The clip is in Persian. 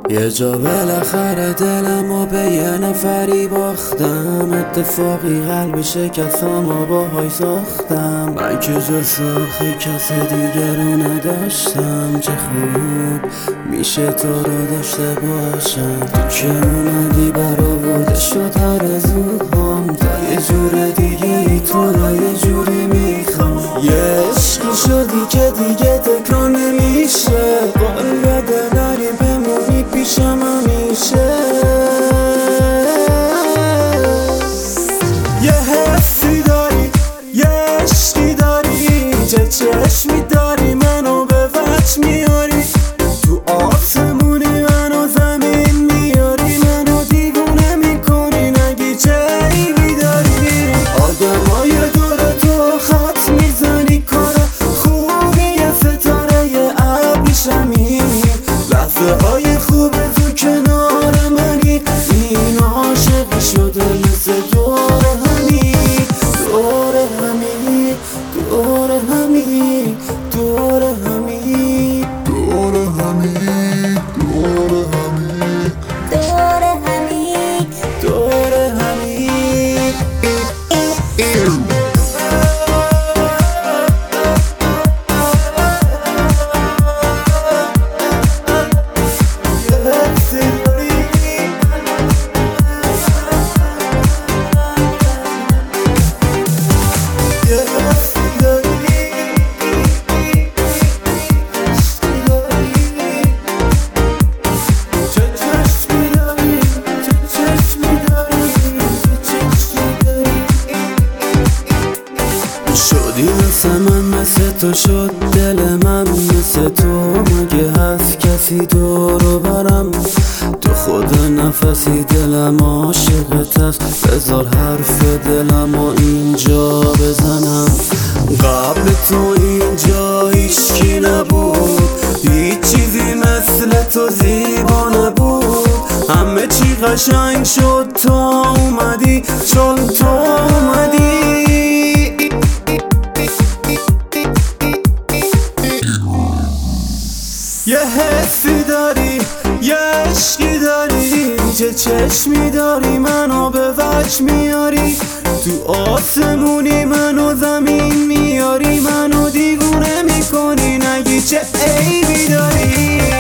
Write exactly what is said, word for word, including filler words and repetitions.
یه جا بالاخره دلمو به یه نفری باختم، اتفاقی قلب شکستم و باهاش ساختم. من که جز آخه کس دیگه رو نداشتم، چه خوب میشه تو رو داشته باشم. تو که اومدی برآورده شد آرزوهام، تا یه جور دیگه ای تو رو یه جوری میخوام. یه عشقی شدی که دیگه تکرار نمیشه، قول بده داری بمونی پیشم همیشه. یه حسی داری، یه عشقی داری، چه چشمی داری منو به وجه میاری. تو آسمونی منو زمین میاری، منو دیوونه میکنی نگی چه عیبی داری. آدمای دور تو خط میزنی، کار خوبی یه ستاره یه ابریشمی. لحظه های خوب تو کنار منی، این عاشقی شده مثل دور همی، دور همی، دور همی، دور همی، دور همی، دور همی، دور همی، دور همی. شدی مثل من، مثل تو شد دل من، مثل تو مگه هست کسی دورو برم. تو خود نفسی دلم عاشقت هست، بذار حرف دلم و اینجا بزنم. قبل تو اینجا هیچکی نبود، هیچ چیزی مثل تو زیبا نبود. همه چی قشنگ شد تو اومدی، چون تو اومدی. یه حسی داری، یه عشقی داری، چه چشمی داری منو به وجه میاری. تو آسمونی منو زمین میاری، منو دیوونه میکنی نگی چه عیبی داری.